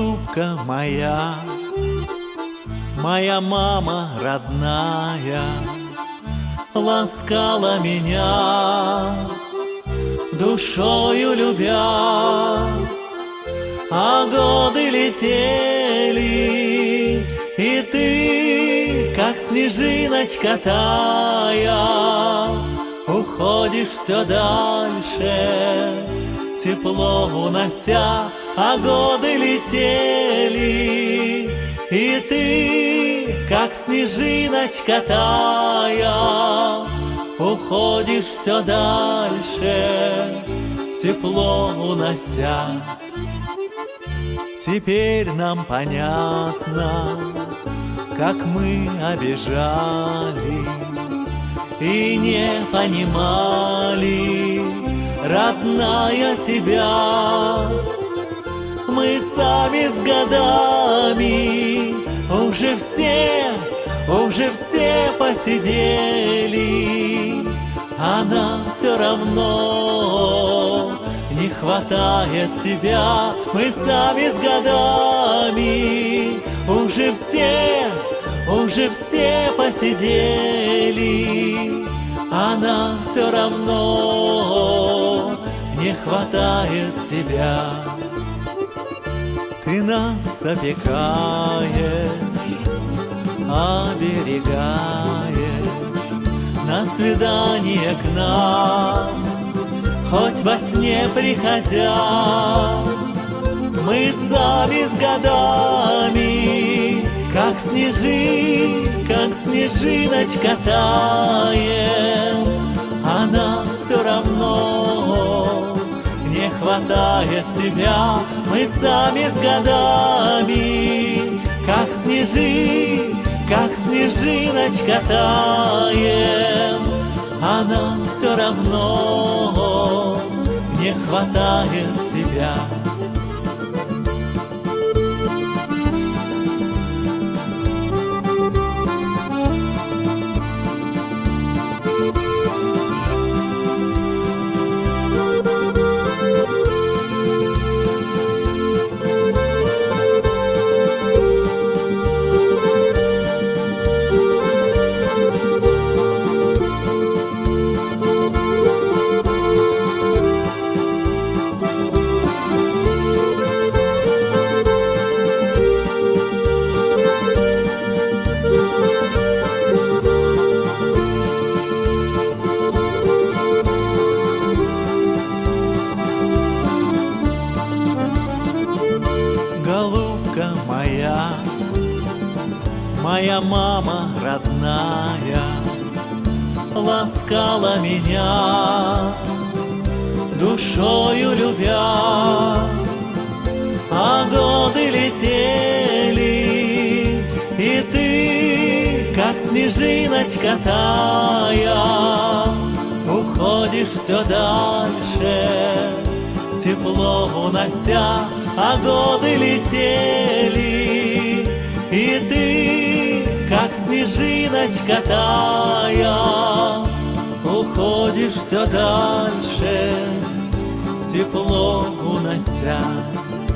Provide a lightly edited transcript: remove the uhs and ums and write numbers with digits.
Голубка моя, моя мама родная, ласкала меня, душою любя. А годы летели, и ты, как снежиночка тая, уходишь все дальше, тепло унося. А годы летели, и ты, как снежиночка тая, уходишь все дальше, тепло унося. Теперь нам понятно, как мы обижали и не понимали, родная, тебя. Мы сами с годами уже все посидели, а нам все равно не хватает тебя. Мы сами с годами уже все посидели, а нам все равно не хватает тебя. Ты нас опекаешь, оберегаешь, на свидание к нам хоть во сне приходя. Мы сами с годами, как снежиночка таем, а нам все равно не хватает тебя. Мы сами с годами, как снежиночка таем, а нам все равно не хватает тебя. Голубка моя, моя мама родная, ласкала меня, душою любя. А годы летели, и ты, как снежиночка тая, уходишь все дальше, тепло унося. А годы летели, и ты, как снежиночка тая, уходишь все дальше, тепло унося.